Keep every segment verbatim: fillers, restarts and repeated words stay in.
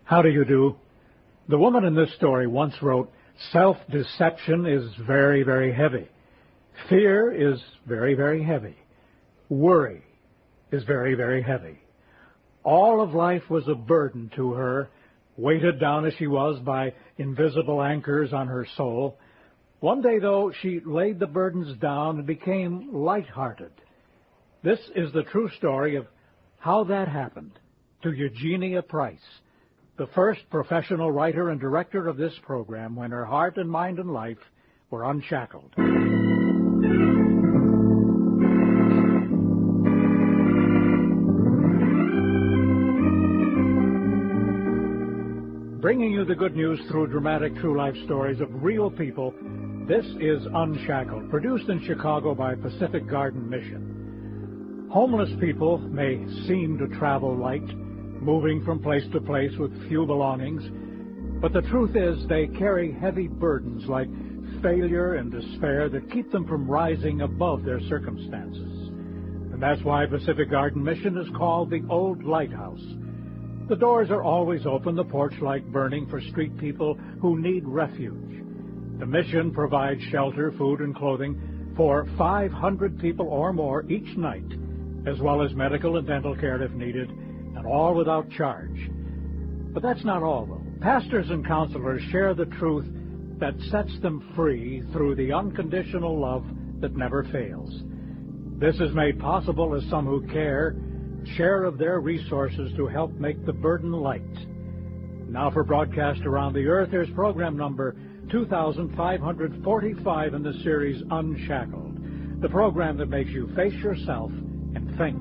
How do you do? The woman in this story once wrote, "Self-deception is very, very heavy. Fear is very, very heavy. Worry is very, very heavy." All of life was a burden to her, weighted down as she was by invisible anchors on her soul. One day, though, she laid the burdens down and became lighthearted. This is the true story of how that happened to Eugenia Price, the first professional writer and director of this program when her heart and mind and life were unshackled. Bringing you the good news through dramatic true life stories of real people, this is Unshackled, produced in Chicago by Pacific Garden Mission. Homeless people may seem to travel light, moving from place to place with few belongings, but the truth is they carry heavy burdens like failure and despair that keep them from rising above their circumstances. And that's why Pacific Garden Mission is called the Old Lighthouse. The doors are always open, the porch light burning for street people who need refuge. The mission provides shelter, food, and clothing for five hundred people or more each night, as well as medical and dental care if needed, and all without charge. But that's not all, though. Pastors and counselors share the truth that sets them free through the unconditional love that never fails. This is made possible as some who care share of their resources to help make the burden light. Now for broadcast around the earth, here's program number two thousand five hundred forty-five in the series Unshackled, the program that makes you face yourself and think.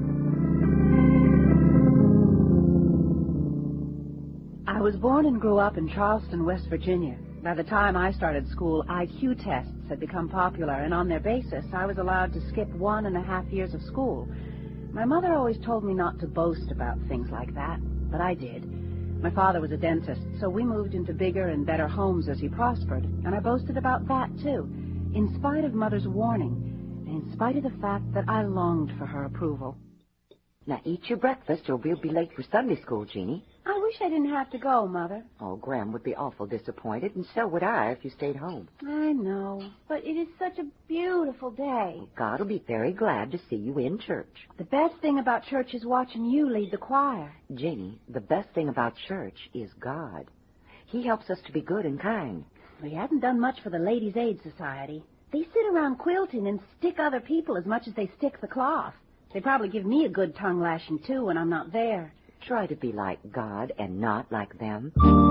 I was born and grew up in Charleston, West Virginia. By the time I started school, I Q tests had become popular, and on their basis, I was allowed to skip one and a half years of school. My mother always told me not to boast about things like that, but I did. My father was a dentist, so we moved into bigger and better homes as he prospered, and I boasted about that, too, in spite of Mother's warning, and in spite of the fact that I longed for her approval. Now, eat your breakfast, or we'll be late for Sunday school, Jeannie. I wish I didn't have to go, Mother. Oh, Graham would be awful disappointed, and so would I if you stayed home. I know, but it is such a beautiful day. God will be very glad to see you in church. The best thing about church is watching you lead the choir. Jeannie, the best thing about church is God. He helps us to be good and kind. We haven't done much for the Ladies' Aid Society. They sit around quilting and stick other people as much as they stick the cloth. They probably give me a good tongue lashing, too, when I'm not there. Try to be like God and not like them.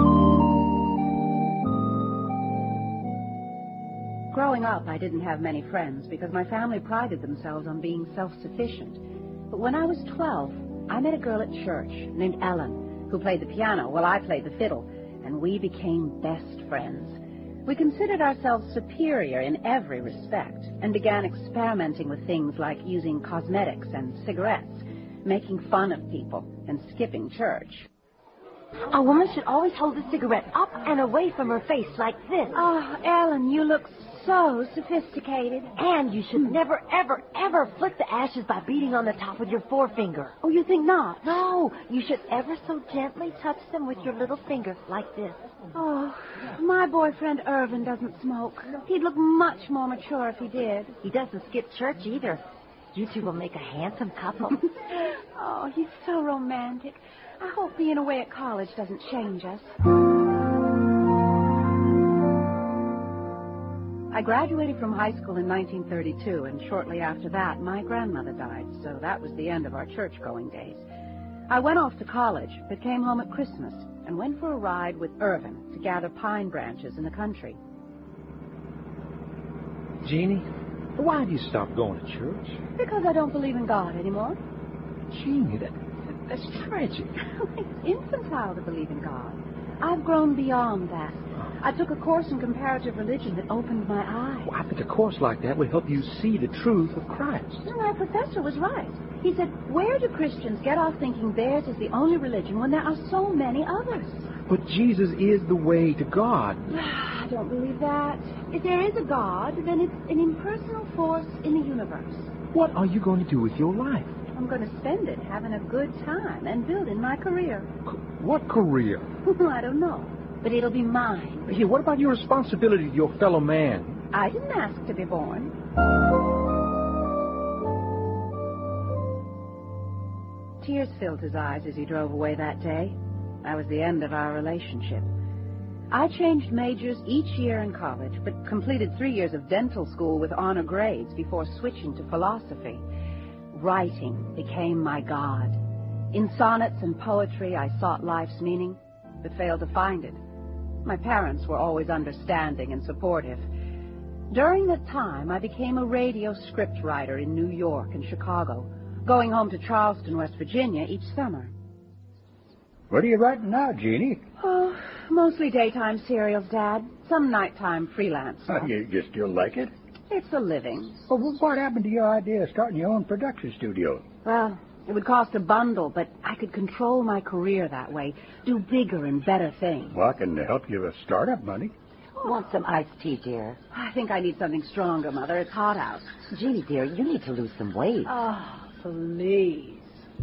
Growing up, I didn't have many friends because my family prided themselves on being self-sufficient. But when I was twelve, I met a girl at church named Ellen, who played the piano while I played the fiddle, and we became best friends. We considered ourselves superior in every respect and began experimenting with things like using cosmetics and cigarettes, making fun of people, and skipping church. A woman should always hold the cigarette up and away from her face like this. Oh, Ellen, you look so sophisticated. And you should never, ever, ever flick the ashes by beating on the top with your forefinger. Oh, you think not? No, you should ever so gently touch them with your little finger like this. Oh, my boyfriend Irvin doesn't smoke. He'd look much more mature if he did. He doesn't skip church either. You two will make a handsome couple. Oh, he's so romantic. I hope being away at college doesn't change us. I graduated from high school in nineteen thirty-two, and shortly after that, my grandmother died, so that was the end of our church-going days. I went off to college, but came home at Christmas and went for a ride with Irvin to gather pine branches in the country. Jeannie, why did you stop going to church? Because I don't believe in God anymore. Jeannie, that, that's tragic. It's infantile to believe in God. I've grown beyond that. I took a course in comparative religion that opened my eyes. Well, I think a course like that would help you see the truth of Christ. And my professor was right. He said, where do Christians get off thinking theirs is the only religion when there are so many others? But Jesus is the way to God. I don't believe that. If there is a God, then it's an impersonal force in the universe. What are you going to do with your life? I'm going to spend it having a good time and building my career. What career? I don't know, but it'll be mine. Hey, what about your responsibility to your fellow man? I didn't ask to be born. Tears filled his eyes as he drove away that day. That was the end of our relationship. I changed majors each year in college, but completed three years of dental school with honor grades before switching to philosophy. Writing became my god. In sonnets and poetry, I sought life's meaning, but failed to find it. My parents were always understanding and supportive. During that time, I became a radio script writer in New York and Chicago, going home to Charleston, West Virginia each summer. What are you writing now, Jeannie? Oh, mostly daytime serials, Dad. Some nighttime freelance stuff. You, you still like it? It's a living. Well, what happened to your idea of starting your own production studio? Well, it would cost a bundle, but I could control my career that way, do bigger and better things. Well, I can help you with startup money. Want some iced tea, dear? I think I need something stronger, Mother. It's hot out. Jeannie, dear, you need to lose some weight. Oh, please.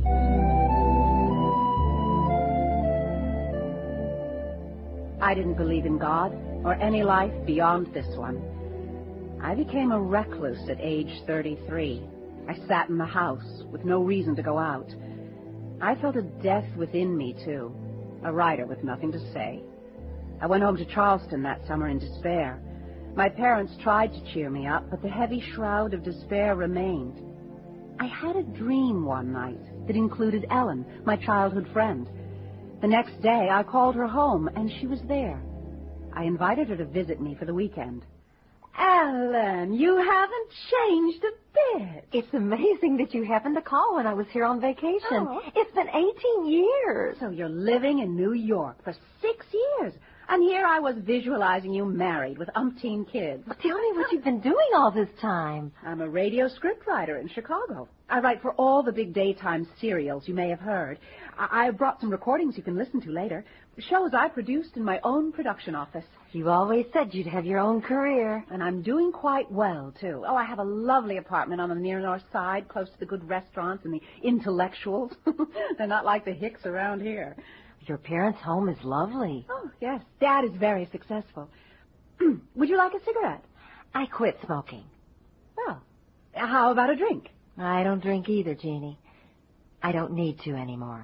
I didn't believe in God or any life beyond this one. I became a recluse at age thirty-three. I sat in the house with no reason to go out. I felt a death within me, too, a writer with nothing to say. I went home to Charleston that summer in despair. My parents tried to cheer me up, but the heavy shroud of despair remained. I had a dream one night that included Ellen, my childhood friend. The next day, I called her home, and she was there. I invited her to visit me for the weekend. Ellen, you haven't changed a bit. It's amazing that you happened to call when I was here on vacation. Oh. It's been eighteen years. So you're living in New York for six years. And here I was visualizing you married with umpteen kids. Well, tell me what you've been doing all this time. I'm a radio scriptwriter in Chicago. I write for all the big daytime serials you may have heard. I, I brought some recordings you can listen to later. Shows I produced in my own production office. You always said you'd have your own career. And I'm doing quite well, too. Oh, I have a lovely apartment on the near north side, close to the good restaurants and the intellectuals. They're not like the hicks around here. Your parents' home is lovely. Oh, yes. Dad is very successful. Would you like a cigarette? I quit smoking. Well, how about a drink? I don't drink either, Jeannie. I don't need to anymore.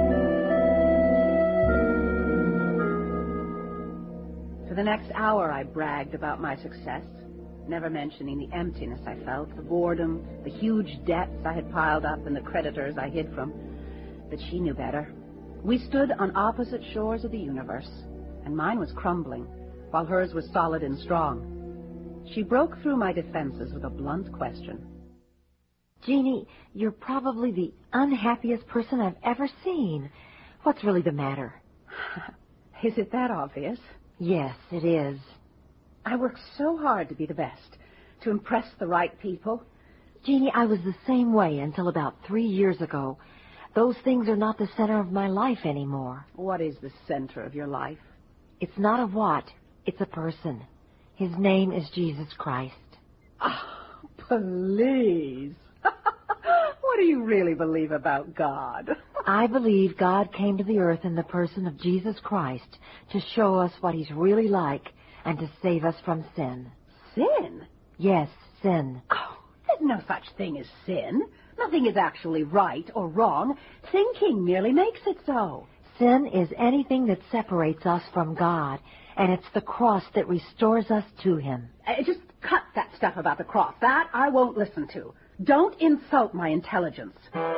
For the next hour, I bragged about my success, never mentioning the emptiness I felt, the boredom, the huge debts I had piled up, and the creditors I hid from. But she knew better. We stood on opposite shores of the universe, and mine was crumbling, while hers was solid and strong. She broke through my defenses with a blunt question. Jeannie, you're probably the unhappiest person I've ever seen. What's really the matter? Is it that obvious? Yes, it is. I work so hard to be the best, to impress the right people. Jeannie, I was the same way until about three years ago. Those things are not the center of my life anymore. What is the center of your life? It's not a what, it's a person. His name is Jesus Christ. Oh, please. What do you really believe about God? I believe God came to the earth in the person of Jesus Christ to show us what he's really like and to save us from sin. Sin? Yes, sin. Oh, there's no such thing as sin. Nothing is actually right or wrong. Thinking merely makes it so. Sin is anything that separates us from God, and it's the cross that restores us to him. Uh, just cut that stuff about the cross. That I won't listen to. Don't insult my intelligence.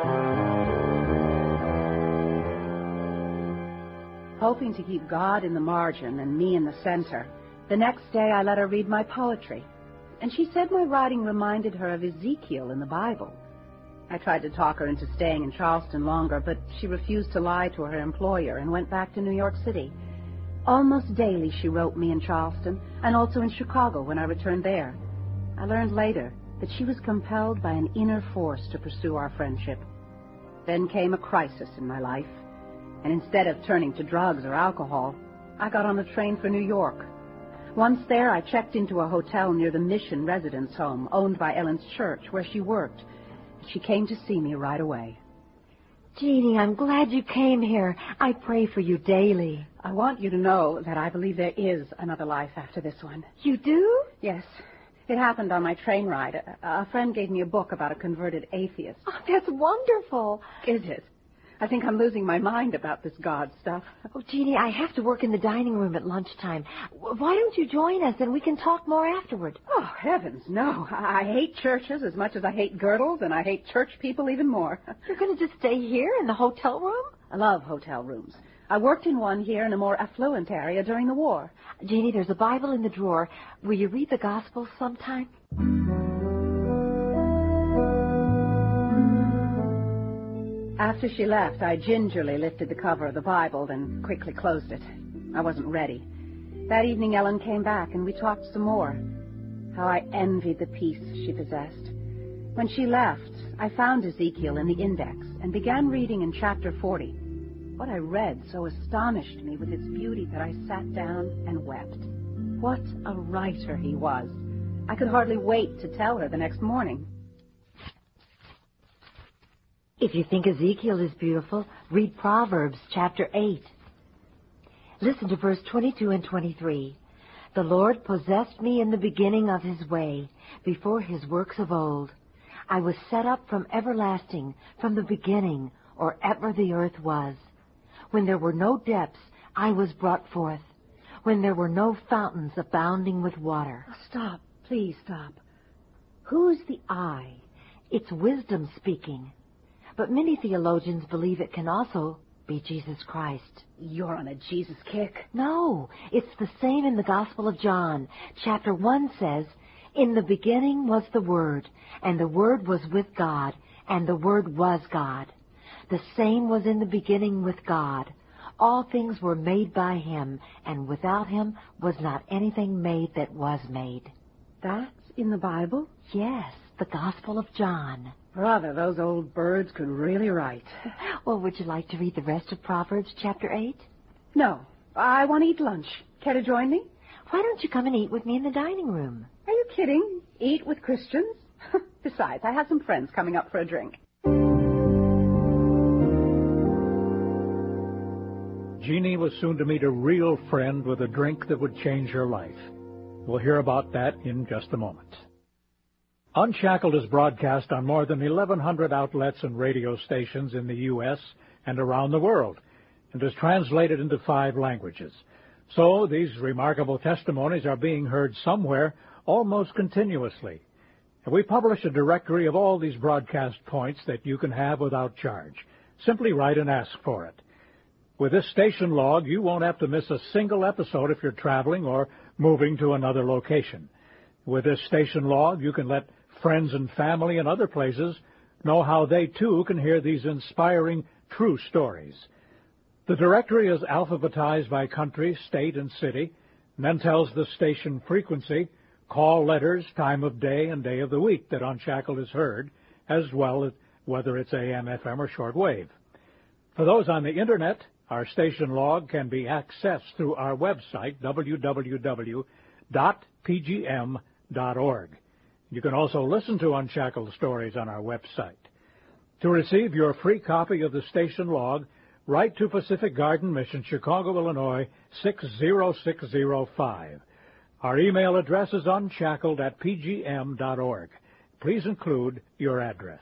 Hoping to keep God in the margin and me in the center, the next day I let her read my poetry. And she said my writing reminded her of Ezekiel in the Bible. I tried to talk her into staying in Charleston longer, but she refused to lie to her employer and went back to New York City. Almost daily she wrote me in Charleston, and also in Chicago when I returned there. I learned later that she was compelled by an inner force to pursue our friendship. Then came a crisis in my life, and instead of turning to drugs or alcohol, I got on a train for New York. Once there, I checked into a hotel near the Mission Residence Home, owned by Ellen's church, where she worked. She came to see me right away. Jeannie, I'm glad you came here. I pray for you daily. I want you to know that I believe there is another life after this one. You do? Yes. It happened on my train ride. A, a friend gave me a book about a converted atheist. Oh, that's wonderful. Is it? I think I'm losing my mind about this God stuff. Oh, Jeannie, I have to work in the dining room at lunchtime. Why don't you join us and we can talk more afterward? Oh, heavens, no. I, I hate churches as much as I hate girdles, and I hate church people even more. You're going to just stay here in the hotel room? I love hotel rooms. I worked in one here in a more affluent area during the war. Jeannie, there's a Bible in the drawer. Will you read the Gospel sometime? After she left, I gingerly lifted the cover of the Bible, then quickly closed it. I wasn't ready. That evening, Ellen came back, and we talked some more. How I envied the peace she possessed. When she left, I found Ezekiel in the index and began reading in chapter forty. What I read so astonished me with its beauty that I sat down and wept. What a writer he was. I could hardly wait to tell her the next morning. If you think Ezekiel is beautiful, read Proverbs chapter eight. Listen to verse twenty-two and twenty-three. The Lord possessed me in the beginning of his way, before his works of old. I was set up from everlasting, from the beginning, or ever the earth was. When there were no depths, I was brought forth. When there were no fountains abounding with water. Stop, please stop. Who's the I? It's wisdom speaking. But many theologians believe it can also be Jesus Christ. You're on a Jesus kick. No, it's the same in the Gospel of John. Chapter one says, in the beginning was the Word, and the Word was with God, and the Word was God. The same was in the beginning with God. All things were made by him, and without him was not anything made that was made. That's in the Bible? Yes, the Gospel of John. Brother, those old birds could really write. Well, would you like to read the rest of Proverbs chapter eight? No, I want to eat lunch. Care to join me? Why don't you come and eat with me in the dining room? Are you kidding? Eat with Christians? Besides, I have some friends coming up for a drink. Jeannie was soon to meet a real friend with a drink that would change her life. We'll hear about that in just a moment. Unshackled is broadcast on more than eleven hundred outlets and radio stations in the U S and around the world, and is translated into five languages. So these remarkable testimonies are being heard somewhere almost continuously. And we publish a directory of all these broadcast points that you can have without charge. Simply write and ask for it. With this station log, you won't have to miss a single episode if you're traveling or moving to another location. With this station log, you can let friends and family in other places know how they, too, can hear these inspiring, true stories. The directory is alphabetized by country, state, and city, and then tells the station frequency, call letters, time of day, and day of the week that Unshackled is heard, as well as whether it's A M, F M, or shortwave. For those on the Internet, our station log can be accessed through our website, w w w dot p g m dot org. You can also listen to Unshackled stories on our website. To receive your free copy of the station log, write to Pacific Garden Mission, Chicago, Illinois, six zero six zero five. Our email address is unshackled at p g m dot org. Please include your address.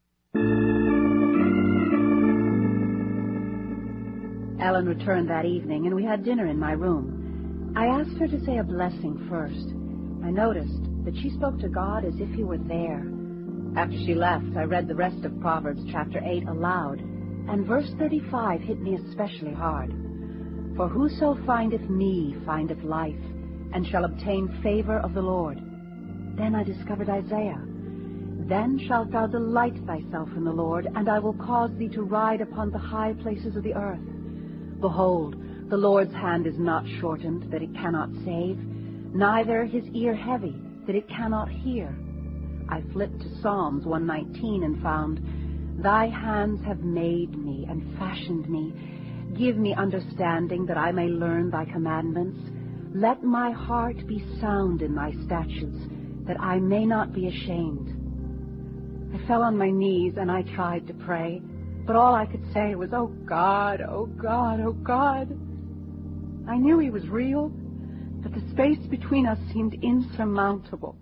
Ellen returned that evening, and we had dinner in my room. I asked her to say a blessing first. I noticed that she spoke to God as if he were there. After she left, I read the rest of Proverbs chapter eight aloud, and verse thirty-five hit me especially hard. For whoso findeth me findeth life, and shall obtain favor of the Lord. Then I discovered Isaiah. Then shalt thou delight thyself in the Lord, and I will cause thee to ride upon the high places of the earth. Behold, the Lord's hand is not shortened, that it cannot save, neither his ear heavy, that it cannot hear. I flipped to Psalms one nineteen and found, Thy hands have made me and fashioned me. Give me understanding that I may learn thy commandments. Let my heart be sound in thy statutes, that I may not be ashamed. I fell on my knees and I tried to pray, but all I could say was, "Oh God, oh God, oh God." I knew he was real, but the space between us seemed insurmountable.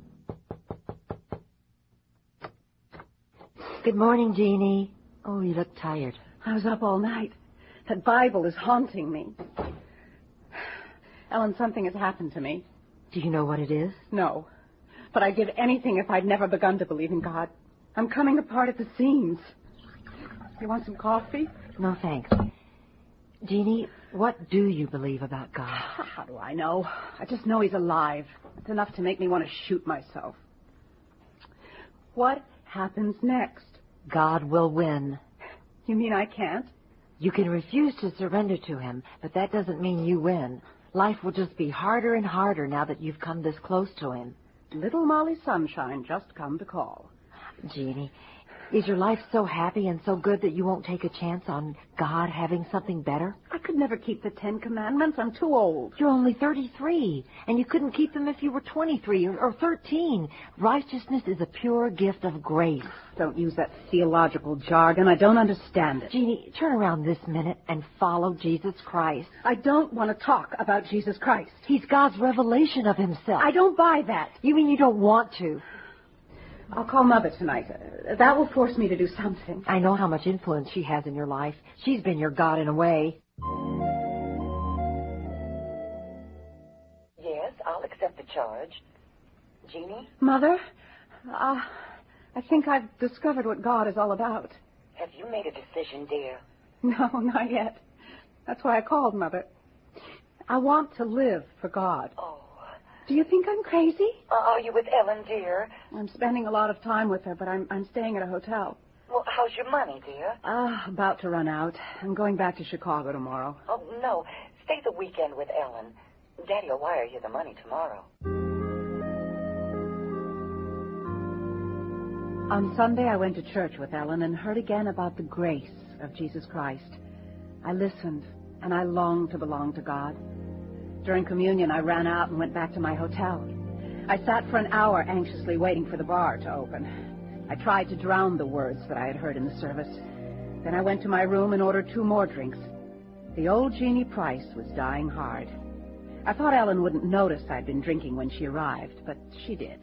Good morning, Jeannie. Oh, you look tired. I was up all night. That Bible is haunting me. Ellen, something has happened to me. Do you know what it is? No, but I'd give anything if I'd never begun to believe in God. I'm coming apart at the seams. You want some coffee? No, thanks. Jeannie, what do you believe about God? How do I know? I just know he's alive. It's enough to make me want to shoot myself. What happens next? God will win. You mean I can't? You can refuse to surrender to him, but that doesn't mean you win. Life will just be harder and harder now that you've come this close to him. Little Molly Sunshine just come to call. Jeannie, is your life so happy and so good that you won't take a chance on God having something better? I could never keep the Ten Commandments. I'm too old. You're only thirty-three, and you couldn't keep them if you were twenty-three or, or thirteen. Righteousness is a pure gift of grace. Don't use that theological jargon. I don't understand it. Jeannie, turn around this minute and follow Jesus Christ. I don't want to talk about Jesus Christ. He's God's revelation of himself. I don't buy that. You mean you don't want to? I'll call Mother tonight. Uh, that will force me to do something. I know how much influence she has in your life. She's been your God in a way. Yes, I'll accept the charge. Jeannie? Mother, uh, I think I've discovered what God is all about. Have you made a decision, dear? No, not yet. That's why I called, Mother. I want to live for God. Oh. Do you think I'm crazy? Uh, are you with Ellen, dear? I'm spending a lot of time with her, but I'm I'm staying at a hotel. Well, how's your money, dear? Ah, uh, about to run out. I'm going back to Chicago tomorrow. Oh, no. Stay the weekend with Ellen. Daddy will wire you the money tomorrow. On Sunday, I went to church with Ellen and heard again about the grace of Jesus Christ. I listened, and I longed to belong to God. During communion, I ran out and went back to my hotel. I sat for an hour anxiously waiting for the bar to open. I tried to drown the words that I had heard in the service. Then I went to my room and ordered two more drinks. The old Jeannie Price was dying hard. I thought Ellen wouldn't notice I'd been drinking when she arrived, but she did.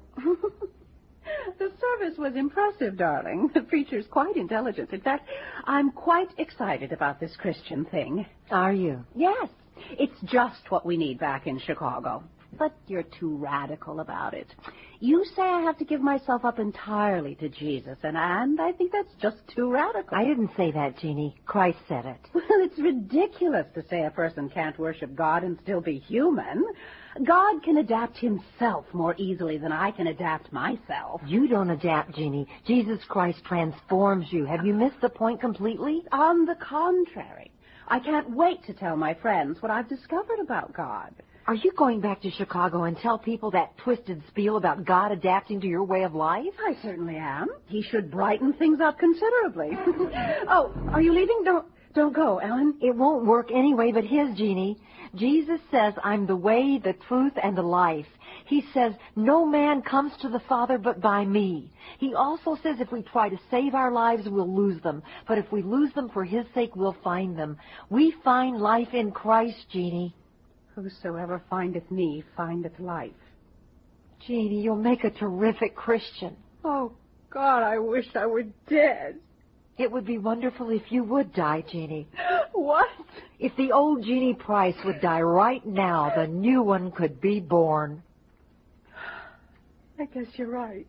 The service was impressive, darling. The preacher's quite intelligent. In fact, I'm quite excited about this Christian thing. Are you? Yes. It's just what we need back in Chicago. But you're too radical about it. You say I have to give myself up entirely to Jesus, and, and I think that's just too radical. I didn't say that, Jeannie. Christ said it. Well, it's ridiculous to say a person can't worship God and still be human. God can adapt himself more easily than I can adapt myself. You don't adapt, Jeannie. Jesus Christ transforms you. Have you missed the point completely? On the contrary. I can't wait to tell my friends what I've discovered about God. Are you going back to Chicago and tell people that twisted spiel about God adapting to your way of life? I certainly am. He should brighten things up considerably. Oh, are you leaving? Don't, don't go, Ellen. It won't work any way but his, Jeannie. Jesus says, I'm the way, the truth, and the life. He says, no man comes to the Father but by me. He also says if we try to save our lives, we'll lose them. But if we lose them for his sake, we'll find them. We find life in Christ, Jeannie. Whosoever findeth me findeth life. Jeannie, you'll make a terrific Christian. Oh, God, I wish I were dead. It would be wonderful if you would die, Jeannie. What? If the old Jeannie Price would die right now, the new one could be born. I guess you're right.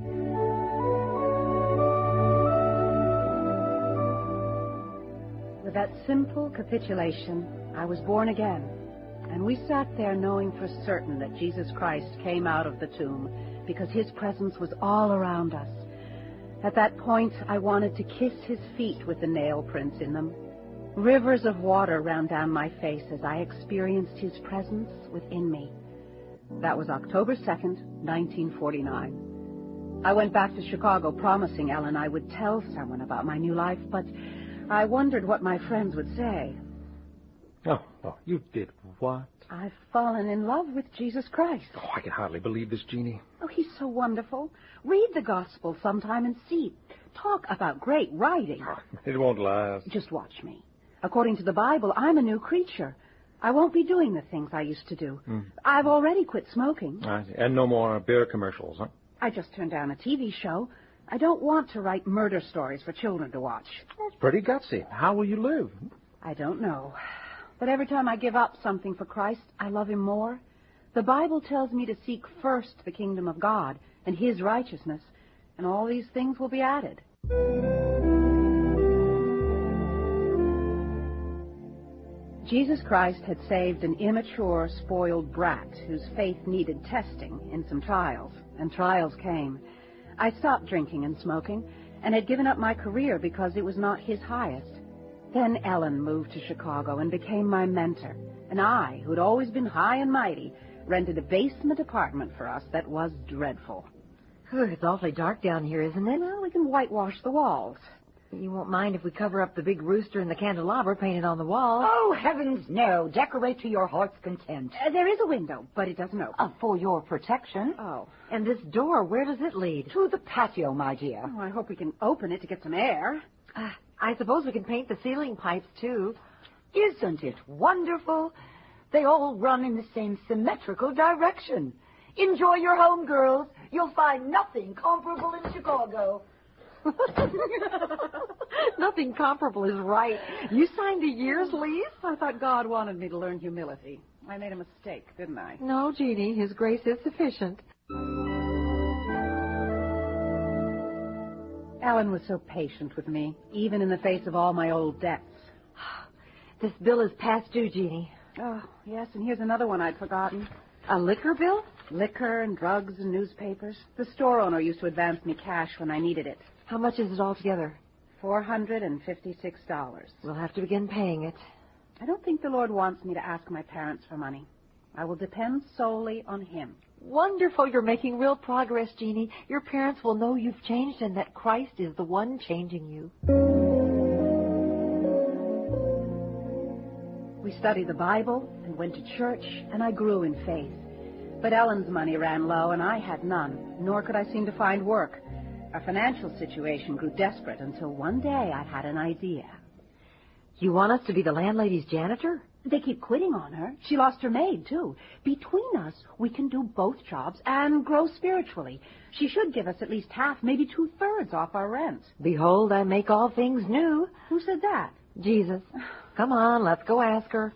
With that simple capitulation, I was born again. And we sat there knowing for certain that Jesus Christ came out of the tomb because his presence was all around us. At that point, I wanted to kiss his feet with the nail prints in them. Rivers of water ran down my face as I experienced his presence within me. That was October second, nineteen forty-nine. I went back to Chicago promising Ellen I would tell someone about my new life, but I wondered what my friends would say. Oh, oh, you did what? I've fallen in love with Jesus Christ. Oh, I can hardly believe this, Jeannie. Oh, he's so wonderful. Read the gospel sometime and see. Talk about great writing. Oh, it won't last. Just watch me. According to the Bible, I'm a new creature. I won't be doing the things I used to do. Mm. I've already quit smoking. I see. And no more beer commercials, huh? I just turned down a T V show. I don't want to write murder stories for children to watch. That's pretty gutsy. How will you live? I don't know. But every time I give up something for Christ, I love him more. The Bible tells me to seek first the kingdom of God and his righteousness, and all these things will be added. Jesus Christ had saved an immature, spoiled brat whose faith needed testing in some trials, and trials came. I stopped drinking and smoking, and had given up my career because it was not his highest. Then Ellen moved to Chicago and became my mentor, and I, who had always been high and mighty, rented a basement apartment for us that was dreadful. Whew, it's awfully dark down here, isn't it? Well, we can whitewash the walls. You won't mind if we cover up the big rooster and the candelabra painted on the wall? Oh, heavens, no. Decorate to your heart's content. Uh, there is a window, but it doesn't open. Uh, for your protection. Oh. And this door, where does it lead? To the patio, my dear. Oh, I hope we can open it to get some air. Uh, I suppose we can paint the ceiling pipes, too. Isn't it wonderful? They all run in the same symmetrical direction. Enjoy your home, girls. You'll find nothing comparable in Chicago. Nothing comparable is right. You signed a year's lease? I thought God wanted me to learn humility. I made a mistake, didn't I? No, Jeannie. His grace is sufficient. Ellen was so patient with me, even in the face of all my old debts. This bill is past due, Jeannie. Oh, yes, and here's another one I'd forgotten. A liquor bill? Liquor and drugs and newspapers. The store owner used to advance me cash when I needed it. How much is it altogether? Four hundred and fifty-six dollars. We'll have to begin paying it. I don't think the Lord wants me to ask my parents for money. I will depend solely on him. Wonderful. You're making real progress, Jeannie. Your parents will know you've changed and that Christ is the one changing you. We studied the Bible and went to church, and I grew in faith. But Ellen's money ran low, and I had none, nor could I seem to find work. Our financial situation grew desperate until one day I had an idea. You want us to be the landlady's janitor? They keep quitting on her. She lost her maid, too. Between us, we can do both jobs and grow spiritually. She should give us at least half, maybe two-thirds off our rent. Behold, I make all things new. Who said that? Jesus. Come on, let's go ask her.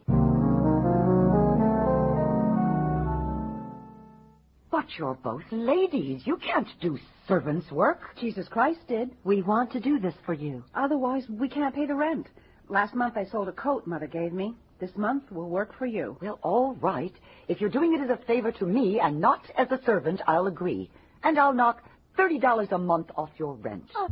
But you're both ladies. You can't do servant's work. Jesus Christ did. We want to do this for you. Otherwise, we can't pay the rent. Last month I sold a coat Mother gave me. This month will work for you. Well, all right. If you're doing it as a favor to me and not as a servant, I'll agree. And I'll knock thirty dollars a month off your rent. Oh.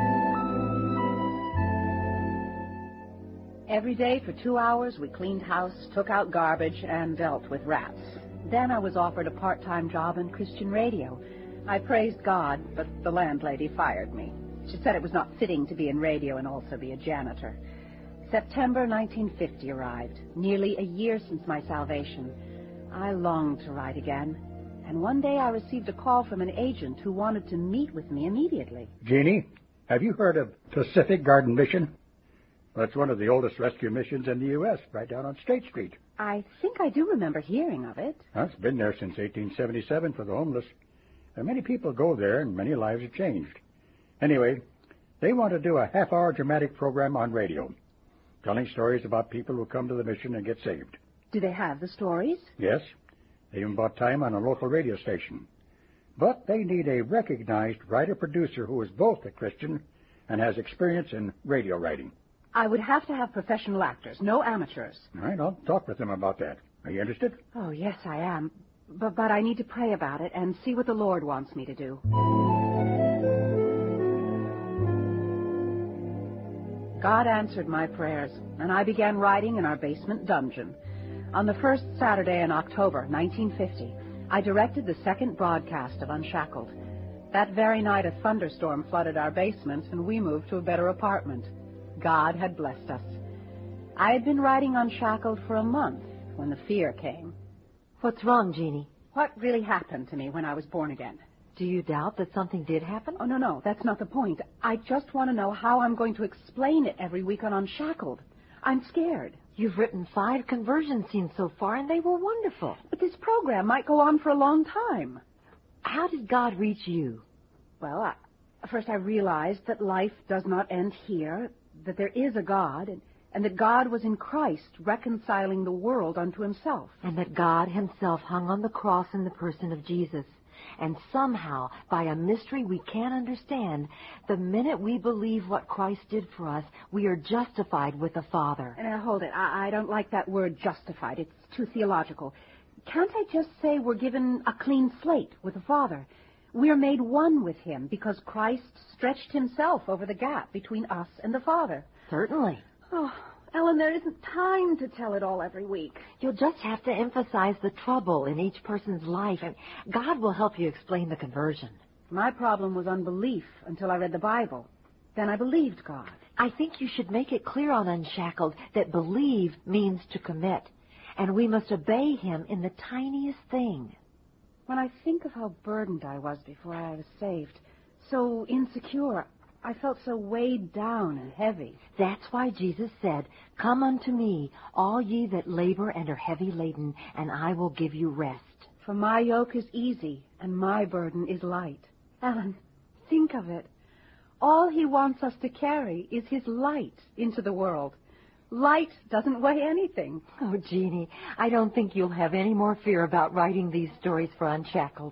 Every day for two hours, we cleaned house, took out garbage, and dealt with rats. Then I was offered a part-time job in Christian radio. I praised God, but the landlady fired me. She said it was not fitting to be in radio and also be a janitor. September nineteen fifty arrived, nearly a year since my salvation. I longed to write again, and one day I received a call from an agent who wanted to meet with me immediately. Jeannie, have you heard of Pacific Garden Mission? That's one of the oldest rescue missions in the U S, right down on State Street. I think I do remember hearing of it. Well, it's been there since eighteen seventy-seven for the homeless. And many people go there, and many lives are changed. Anyway, they want to do a half-hour dramatic program on radio, telling stories about people who come to the mission and get saved. Do they have the stories? Yes. They even bought time on a local radio station. But they need a recognized writer-producer who is both a Christian and has experience in radio writing. I would have to have professional actors, no amateurs. All right, I'll talk with them about that. Are you interested? Oh, yes, I am. But, but I need to pray about it and see what the Lord wants me to do. God answered my prayers, and I began writing in our basement dungeon. On the first Saturday in October, nineteen fifty, I directed the second broadcast of Unshackled. That very night, a thunderstorm flooded our basement, and we moved to a better apartment. God had blessed us. I had been writing Unshackled for a month when the fear came. What's wrong, Jeannie? What really happened to me when I was born again? Do you doubt that something did happen? Oh, no, no, that's not the point. I just want to know how I'm going to explain it every week on Unshackled. I'm scared. You've written five conversion scenes so far, and they were wonderful. But this program might go on for a long time. How did God reach you? Well, I, first I realized that life does not end here, that there is a God, and, and that God was in Christ reconciling the world unto himself. And that God himself hung on the cross in the person of Jesus. And somehow, by a mystery we can't understand, the minute we believe what Christ did for us, we are justified with the Father. And now, hold it. I, I don't like that word justified. It's too theological. Can't I just say we're given a clean slate with the Father? We're made one with him because Christ stretched himself over the gap between us and the Father. Certainly. Oh, Ellen, there isn't time to tell it all every week. You'll just have to emphasize the trouble in each person's life, and God will help you explain the conversion. My problem was unbelief until I read the Bible. Then I believed God. I think you should make it clear on Unshackled that believe means to commit, and we must obey him in the tiniest thing. When I think of how burdened I was before I was saved, so insecure, I felt so weighed down and heavy. That's why Jesus said, "Come unto me, all ye that labor and are heavy laden, and I will give you rest." For my yoke is easy, and my burden is light. Ellen, think of it. All he wants us to carry is his light into the world. Light doesn't weigh anything. Oh, Jeannie, I don't think you'll have any more fear about writing these stories for Unshackled.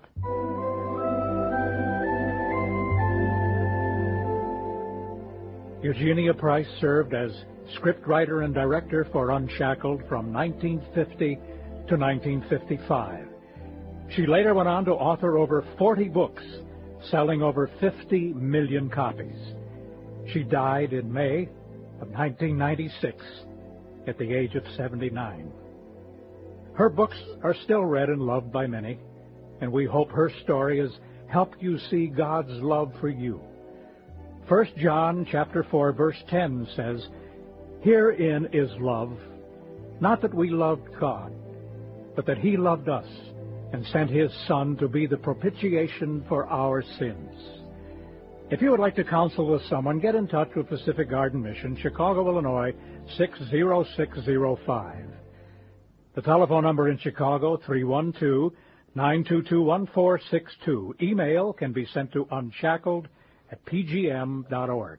Eugenia Price served as scriptwriter and director for Unshackled from nineteen fifty to nineteen fifty-five. She later went on to author over forty books, selling over fifty million copies. She died in May of nineteen ninety-six at the age of seventy-nine. Her books are still read and loved by many, and we hope her story has helped you see God's love for you. First John chapter four, verse ten says, "Herein is love, not that we loved God, but that he loved us and sent his Son to be the propitiation for our sins." If you would like to counsel with someone, get in touch with Pacific Garden Mission, Chicago, Illinois, six zero six zero five. The telephone number in Chicago, three one two, nine two two, one four six two. Email can be sent to unshackled at p g m dot org.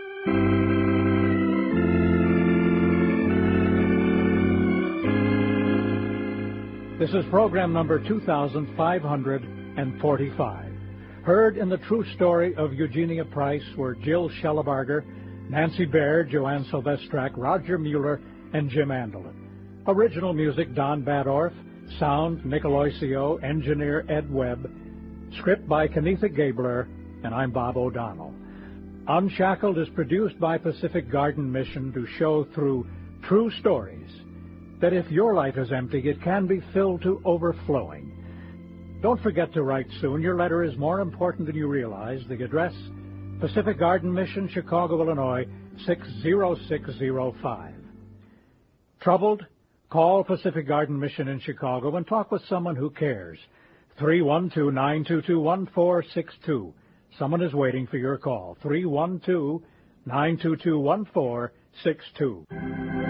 This is program number two thousand five hundred forty-five. Heard in the true story of Eugenia Price were Jill Shellabarger, Nancy Baird, Joanne Silvestrak, Roger Mueller, and Jim Andelin. Original music, Don Badorf. Sound, Nick Aloisio. Engineer, Ed Webb. Script by Kenitha Gabler. And I'm Bob O'Donnell. Unshackled is produced by Pacific Garden Mission to show through true stories that if your life is empty, it can be filled to overflowing. Don't forget to write soon. Your letter is more important than you realize. The address, Pacific Garden Mission, Chicago, Illinois, six zero six zero five. Troubled? Call Pacific Garden Mission in Chicago and talk with someone who cares. three one two, nine two two, one four six two. Someone is waiting for your call. three one two, nine two two, one four six two.